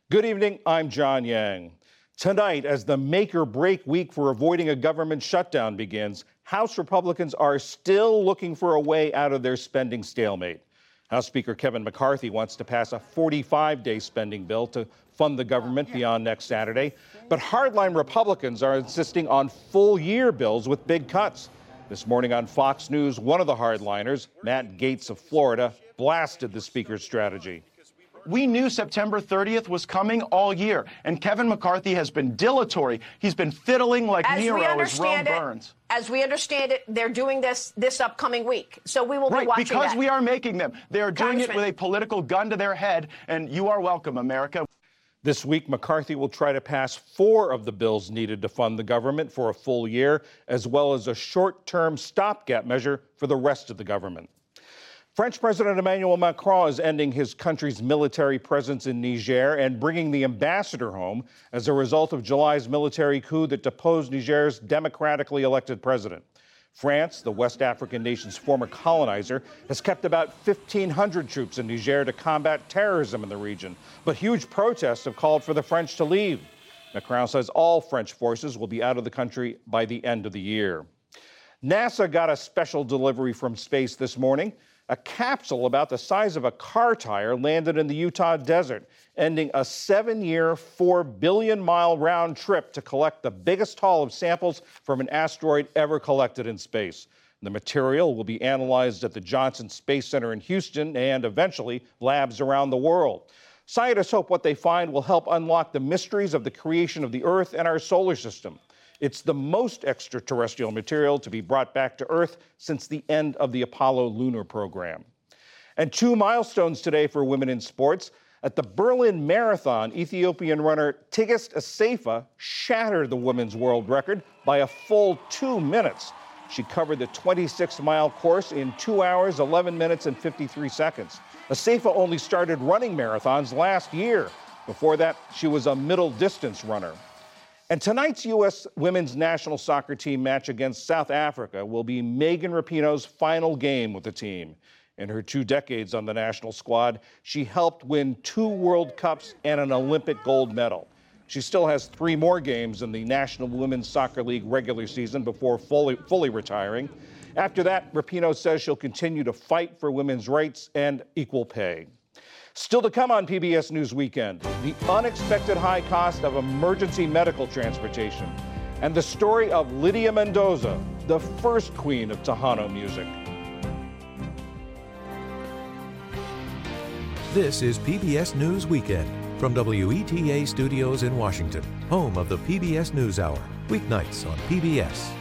Good evening, I'm John Yang. Tonight, as the make-or-break week for avoiding a government shutdown begins, House Republicans are still looking for a way out of their spending stalemate. House Speaker Kevin McCarthy wants to pass a 45-day spending bill to fund the government beyond next Saturday. But hardline Republicans are insisting on full-year bills with big cuts. This morning on Fox News, one of the hardliners, Matt Gaetz of Florida, blasted the Speaker's strategy. We knew September 30th was coming all year, and Kevin McCarthy has been dilatory. He's been fiddling like Nero as Rome burns. As we understand it, they're doing this upcoming week. So we will be watching because that. We are making them. They are doing it with a political gun to their head, and you are welcome, America. This week, McCarthy will try to pass 4 of the bills needed to fund the government for a full year, as well as a short-term stopgap measure for the rest of the government. French President Emmanuel Macron is ending his country's military presence in Niger and bringing the ambassador home as a result of July's military coup that deposed Niger's democratically elected president. France, the West African nation's former colonizer, has kept about 1,500 troops in Niger to combat terrorism in the region, but huge protests have called for the French to leave. Macron says all French forces will be out of the country by the end of the year. NASA got a special delivery from space this morning. A capsule about the size of a car tire landed in the Utah desert, ending a 7-year, 4 billion-mile round trip to collect the biggest haul of samples from an asteroid ever collected in space. The material will be analyzed at the Johnson Space Center in Houston and eventually labs around the world. Scientists hope what they find will help unlock the mysteries of the creation of the Earth and our solar system. It's the most extraterrestrial material to be brought back to Earth since the end of the Apollo lunar program. And 2 milestones today for women in sports. At the Berlin Marathon, Ethiopian runner Tigist Assefa shattered the women's world record by a full 2 minutes. She covered the 26-mile course in 2 hours, 11 minutes, and 53 seconds. Assefa only started running marathons last year. Before that, she was a middle-distance runner. And tonight's U.S. women's national soccer team match against South Africa will be Megan Rapinoe's final game with the team. In her 2 decades on the national squad, she helped win 2 World Cups and an Olympic gold medal. She still has 3 more games in the National Women's Soccer League regular season before fully retiring. After that, Rapinoe says she'll continue to fight for women's rights and equal pay. Still to come on PBS News Weekend, the unexpected high cost of emergency medical transportation and the story of Lydia Mendoza, the first queen of Tejano music. This is PBS News Weekend from WETA Studios in Washington, home of the PBS NewsHour, weeknights on PBS.